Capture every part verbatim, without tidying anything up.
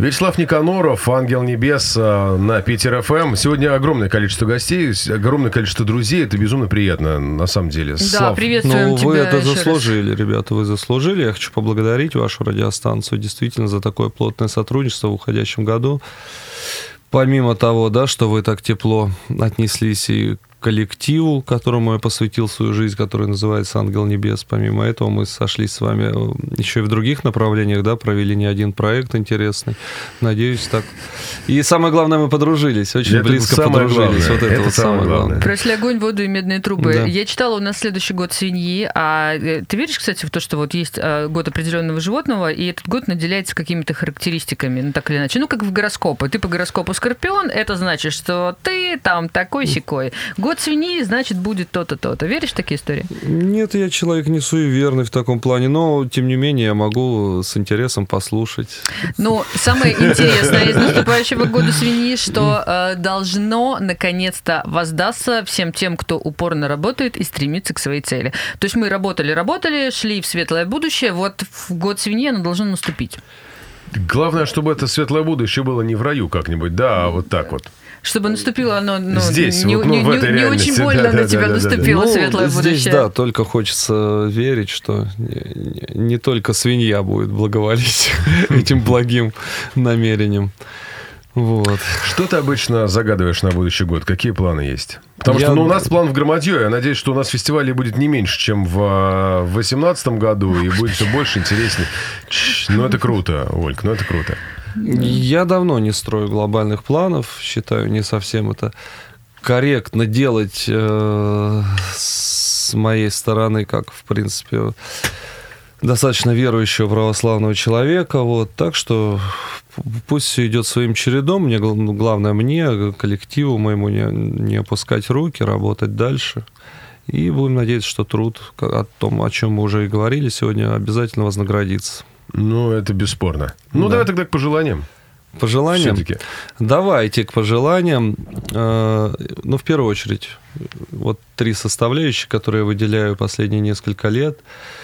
Вячеслав Никоноров, «Ангел небес» на Питер эф эм. Сегодня огромное количество гостей, огромное количество друзей. Это безумно приятно, на самом деле. Да, Слав, приветствуем ну, тебя. Вы это еще заслужили, раз. ребята, вы заслужили. Я хочу поблагодарить вашу радиостанцию действительно за такое плотное сотрудничество в уходящем году. Помимо того, да, что вы так тепло отнеслись и к коллективу, которому я посвятил свою жизнь, который называется «Ангел небес». Помимо этого мы сошлись с вами еще и в других направлениях, да, провели не один проект интересный. Надеюсь, так. И самое главное, мы подружились, очень это близко подружились. Главное. Вот это, это вот самое главное. главное. Прошли огонь, воду и медные трубы. Да. Я читала, у нас следующий год свиньи. А ты веришь, кстати, в то, что вот есть год определенного животного, и этот год наделяется какими-то характеристиками, ну так или иначе. Ну, как в гороскопе. Ты по гороскопу Скорпион, это значит, что ты там такой-сякой. Год свиньи, значит, будет то-то, то-то. Веришь в такие истории? Нет, я человек не суеверный в таком плане, но, тем не менее, я могу с интересом послушать. Ну, самое интересное из наступающего года свиньи, что э, должно, наконец-то, воздастся всем тем, кто упорно работает и стремится к своей цели. То есть мы работали-работали, шли в светлое будущее, вот в год свиньи оно должно наступить. Главное, чтобы это светлое будущее было не в раю как-нибудь, да, а вот так вот. Чтобы наступило оно, ну, здесь, не, вот, ну, не, в этой не реальности. очень больно да, на да, тебя да, наступило да, да. светлое ну, будущее. Здесь, да, только хочется верить, что не, не только свинья будет благоволить этим благим намерением. Вот. Что ты обычно загадываешь на будущий год? Какие планы есть? Потому Я... что ну, у нас план в Громадье. Я надеюсь, что у нас фестивалей будет не меньше, чем в восемнадцатом году, и будет все больше, интереснее. Ну, это круто, Ольг, ну это круто. Я давно не строю глобальных планов, считаю, не совсем это корректно делать э, с моей стороны, как, в принципе, достаточно верующего православного человека. Вот. Так что пусть все идет своим чередом. Мне, главное, мне, коллективу моему, не, не опускать руки, работать дальше. И будем надеяться, что труд, о том, о чем мы уже и говорили сегодня, обязательно вознаградится. Ну, это бесспорно. Ну, да. Давай тогда к пожеланиям. Пожеланиям? Все-таки. Давайте к пожеланиям. Ну, в первую очередь, вот три составляющие, которые я выделяю последние несколько лет.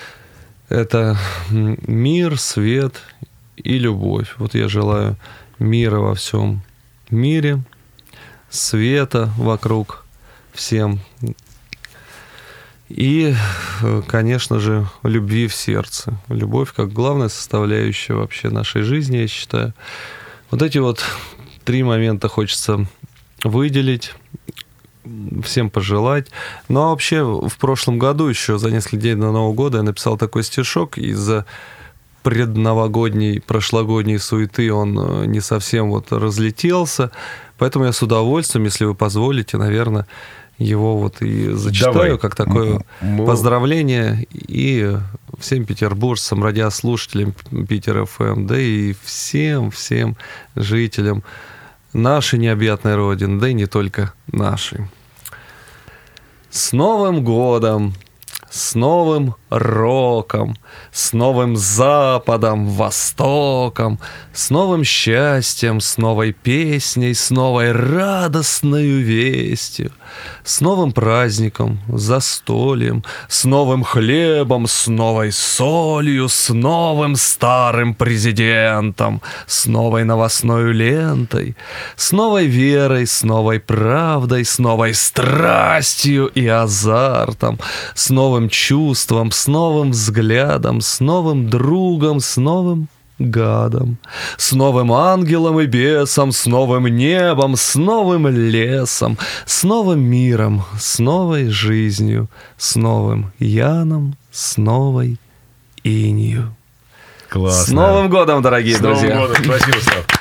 Это мир, свет и любовь. Вот я желаю мира во всем мире, света вокруг всем. И, конечно же, любви в сердце. Любовь как главная составляющая вообще нашей жизни, я считаю. Вот эти вот три момента хочется выделить, всем пожелать. Ну, а вообще, в прошлом году, еще за несколько дней до Нового года, я написал такой стишок. Из-за предновогодней, прошлогодней суеты он не совсем вот разлетелся. Поэтому я с удовольствием, если вы позволите, наверное, его вот и зачитаю. Давай. Как такое Мы... поздравление и всем петербуржцам, радиослушателям Питер эф эм, да и всем-всем жителям нашей необъятной Родины, да и не только нашей. С Новым годом! С новым роком, с новым западом, востоком, с новым счастьем, с новой песней, с новой радостной вестью, с новым праздником, застольем, с новым хлебом, с новой солью, с новым старым президентом, с новой новостной лентой, с новой верой, с новой правдой, с новой страстью и азартом, с новым чувством, с новым взглядом, с новым другом, с новым гадом, с новым ангелом и бесом, с новым небом, с новым лесом, с новым миром, с новой жизнью, с новым Яном, с новой инью. Классно. С Новым годом, дорогие с друзья! Новым годом. Спасибо, Слав.